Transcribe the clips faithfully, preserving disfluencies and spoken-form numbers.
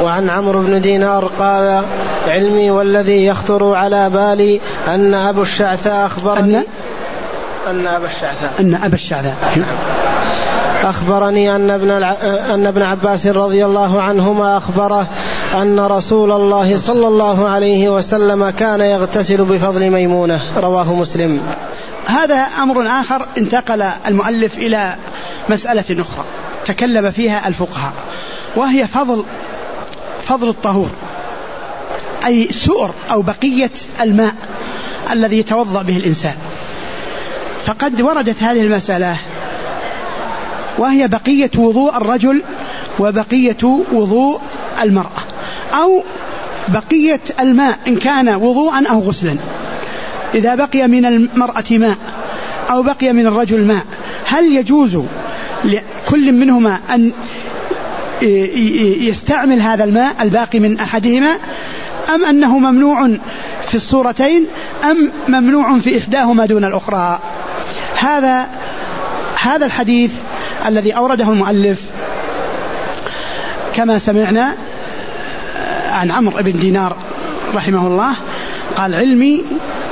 وعن عمرو بن دينار قال علمي والذي يخطر على بالي أن أبو الشعثاء أخبرني أن, أن أبا الشعثاء أن أبا الشعثاء أخبرني أن ابن, أن ابن عباس رضي الله عنهما أخبره أن رسول الله صلى الله عليه وسلم كان يغتسل بفضل ميمونة. رواه مسلم. هذا أمر آخر انتقل المؤلف إلى مسألة أخرى تكلم فيها الفقهاء، وهي فضل فضل الطهور، أي سؤر أو بقية الماء الذي يتوضأ به الإنسان. فقد وردت هذه المسألة وهي بقية وضوء الرجل وبقية وضوء المرأة، أو بقية الماء إن كان وضوءا أو غسلا. إذا بقي من المرأة ماء أو بقي من الرجل ماء، هل يجوز لكل منهما أن يستعمل هذا الماء الباقي من أحدهما، أم أنه ممنوع في الصورتين، أم ممنوع في إحداهما دون الأخرى؟ هذا هذا الحديث الذي أورده المؤلف كما سمعنا عن عمرو بن دينار رحمه الله قال علمي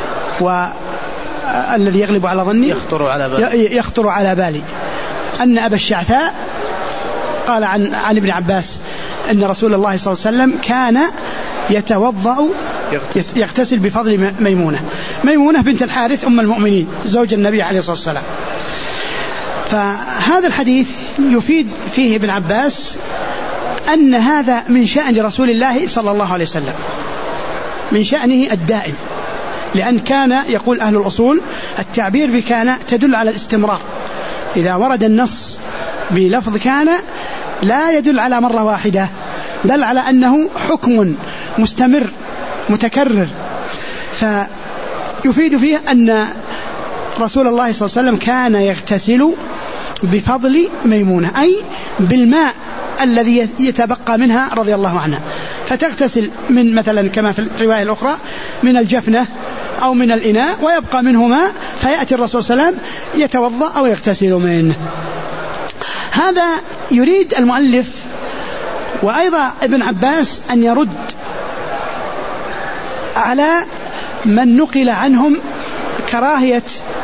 والذي يغلب على ظني يخطر على بالي, يخطر على بالي أن أبا الشعثاء قال عن, عن ابن عباس أن رسول الله صلى الله عليه وسلم كان يتوضأ يغتسل, يغتسل بفضل ميمونة ميمونة بنت الحارث أم المؤمنين زوج النبي عليه الصلاة والسلام. فهذا الحديث يفيد فيه ابن عباس أن هذا من شأن رسول الله صلى الله عليه وسلم، من شأنه الدائم، لأن كان يقول أهل الأصول التعبير بكان تدل على الاستمرار. إذا ورد النص بلفظ كان لا يدل على مرة واحدة، بل على أنه حكم مستمر متكرر. فيفيد فيه أن رسول الله صلى الله عليه وسلم كان يغتسل بفضل ميمونة، أي بالماء الذي يتبقى منها رضي الله عنها، فتغتسل من مثلا كما في الرواية الأخرى من الجفنة أو من الإناء ويبقى منه ماء، فيأتي الرسول صلى الله عليه وسلم يتوضأ أو يغتسل منه. هذا يريد المؤلف وأيضا ابن عباس أن يرد على من نقل عنهم كراهية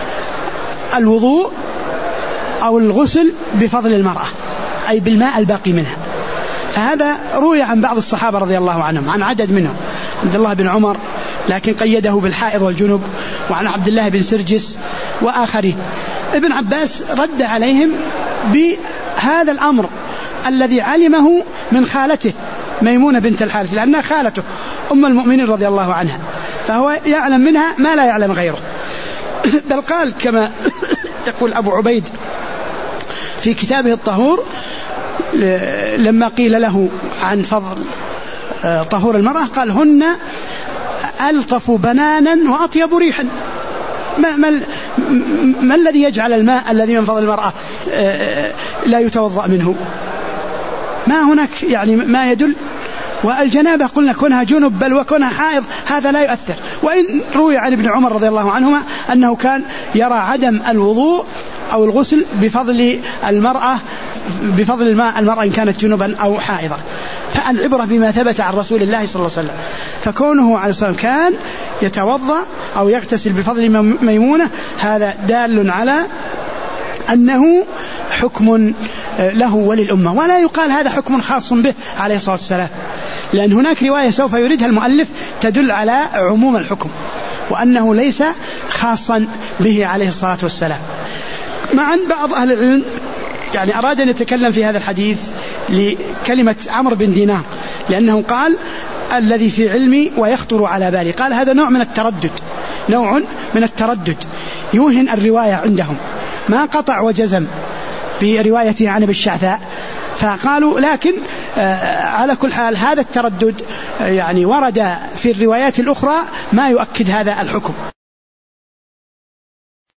الوضوء أو الغسل بفضل المرأة، أي بالماء الباقي منها. فهذا روي عن بعض الصحابة رضي الله عنهم، عن عدد منهم، عبد الله بن عمر لكن قيده بالحائض والجنب، وعن عبد الله بن سرجس وآخرين. ابن عباس رد عليهم بهذا الأمر الذي علمه من خالته ميمونة بنت الحارث، لأنها خالته أم المؤمنين رضي الله عنها، فهو يعلم منها ما لا يعلم غيره. بل قال كما يقول أبو عبيد في كتابه الطهور لما قيل له عن فضل طهور المرأة قال هن ألطف بنانا وأطيب ريحا. ما, ما, ما الذي يجعل الماء الذي من فضل المرأة لا يتوضأ منه؟ ما هناك يعني ما يدل. والجنابة قلنا كونها جنب بل وكونها حائض هذا لا يؤثر. وإن روي عن ابن عمر رضي الله عنهما أنه كان يرى عدم الوضوء أو الغسل بفضل المرأة بفضل الماء المرأة إن كانت جنبا أو حائضة. فالعبرة بما ثبت عن رسول الله صلى الله عليه وسلم. فكونه عليه الصلاة والسلام كان يتوضأ أو يغتسل بفضل ميمونة هذا دال على أنه حكم له وللأمة، ولا يقال هذا حكم خاص به عليه الصلاة والسلام، لأن هناك رواية سوف يريدها المؤلف تدل على عموم الحكم وأنه ليس خاصا به عليه الصلاة والسلام. مع بعض أهل العلم يعني أراد أن يتكلم في هذا الحديث لكلمة عمرو بن دينار، لأنه قال الذي في علمي ويخطر على بالي، قال هذا نوع من التردد، نوع من التردد يوهن الرواية عندهم، ما قطع وجزم بروايته عن ابي الشعثاء. فقالوا لكن على كل حال هذا التردد يعني ورد في الروايات الأخرى ما يؤكد هذا الحكم.